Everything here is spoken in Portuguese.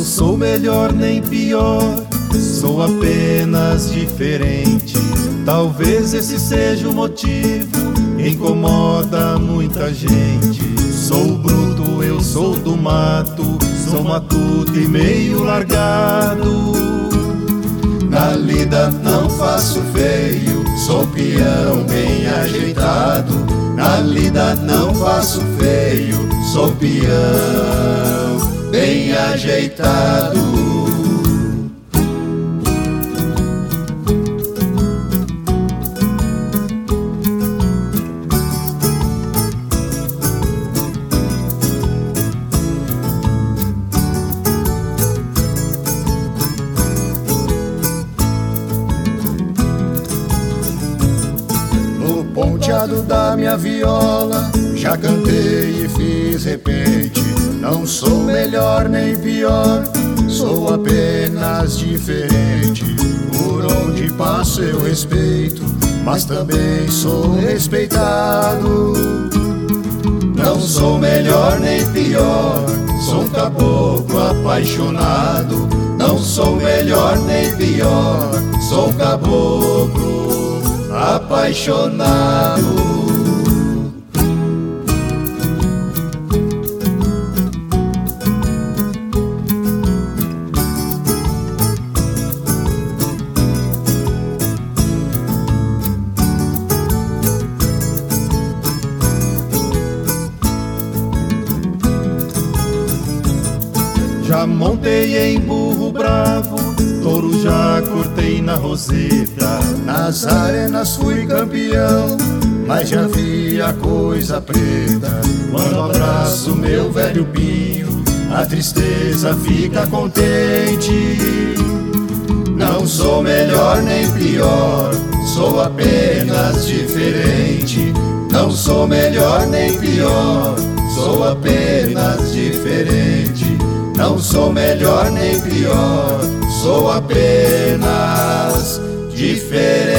sou melhor nem pior, sou apenas diferente. Talvez esse seja o motivo que incomoda muita gente. Sou bruto, eu sou do mato, sou matuto e meio largado. Na lida não faço feio, sou peão bem ajeitado. Na lida não faço feio, sou peão bem ajeitado. Ponteado da minha viola, já cantei e fiz repente. Não sou melhor nem pior, sou apenas diferente. Por onde passo eu respeito, mas também sou respeitado. Não sou melhor nem pior, sou um caboclo apaixonado. Não sou melhor nem pior, sou um caboclo apaixonado. Já montei em burro bravo, touro já cortei na roseta. Nas arenas fui campeão, mas já vi a coisa preta. Quando abraço meu velho pinho, a tristeza fica contente. Não sou melhor nem pior, sou apenas diferente. Não sou melhor nem pior, sou apenas diferente. Não sou melhor nem pior, sou apenas diferente.